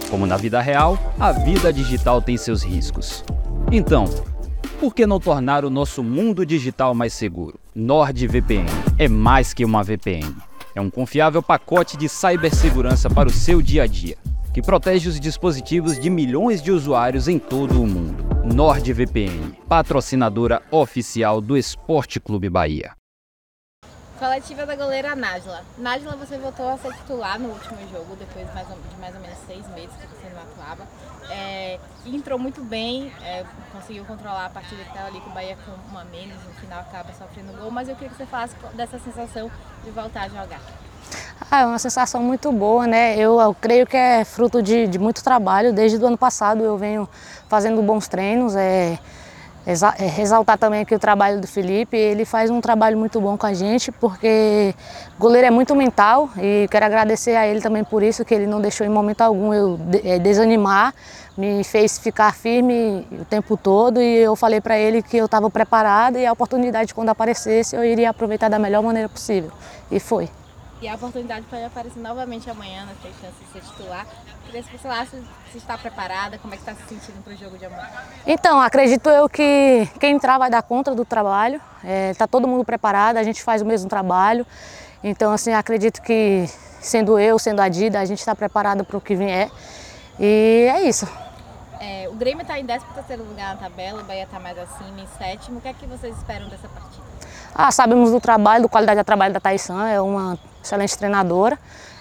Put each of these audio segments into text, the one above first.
Como na vida real, a vida digital tem seus riscos. Então, por que não tornar o nosso mundo digital mais seguro? NordVPN é mais que uma VPN. É um confiável pacote de cibersegurança para o seu dia a dia, que protege os dispositivos de milhões de usuários em todo o mundo. NordVPN, patrocinadora oficial do Esporte Clube Bahia. Coletiva da goleira Nájila. Nájila, você voltou a ser titular no último jogo, depois de mais ou menos 6 meses que você não atuava. Entrou muito bem, conseguiu controlar a partida que estava ali com o Bahia com uma menos, no final acaba sofrendo gol, mas eu queria que você falasse dessa sensação de voltar a jogar. É uma sensação muito boa, né? Eu creio que é fruto de muito trabalho. Desde o ano passado eu venho fazendo bons treinos. Ressaltar também aqui o trabalho do Felipe, ele faz um trabalho muito bom com a gente, porque o goleiro é muito mental e quero agradecer a ele também por isso, que ele não deixou em momento algum eu desanimar, me fez ficar firme o tempo todo e eu falei para ele que eu estava preparada e a oportunidade quando aparecesse eu iria aproveitar da melhor maneira possível, e foi. E a oportunidade pode aparecer novamente amanhã, nas 3 chances de ser titular. Queria que você falasse se está preparada, como é que está se sentindo para o jogo de amanhã. Então, acredito eu que quem entrar vai dar conta do trabalho. Está todo mundo preparado, a gente faz o mesmo trabalho. Então, assim, acredito que sendo eu, sendo a Dida, a gente está preparado para o que vier. E é isso. O Grêmio está em 13º lugar na tabela, o Bahia está mais acima, em 7º. O que é que vocês esperam dessa partida? Sabemos do trabalho, da qualidade do trabalho da Thaissan, é uma excelente treinadora.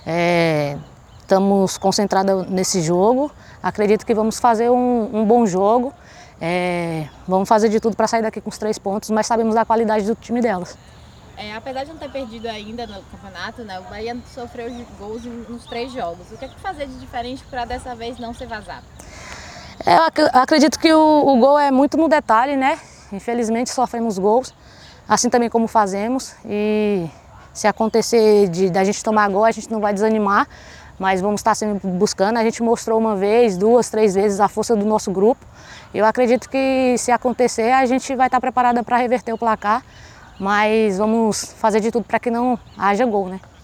Estamos concentrados nesse jogo. Acredito que vamos fazer um bom jogo. Vamos fazer de tudo para sair daqui com os 3 pontos, mas sabemos da qualidade do time delas. Apesar de não ter perdido ainda no campeonato, né, o Bahia sofreu gols nos 3 jogos. O que é que fazer de diferente para dessa vez não ser vazado? Eu acredito que o gol é muito no detalhe, né? Infelizmente sofremos gols, assim também como fazemos. E se acontecer da gente tomar gol, a gente não vai desanimar, mas vamos estar sempre buscando. A gente mostrou uma vez, 2, 3 vezes a força do nosso grupo. Eu acredito que se acontecer, a gente vai estar preparada para reverter o placar, mas vamos fazer de tudo para que não haja gol, né?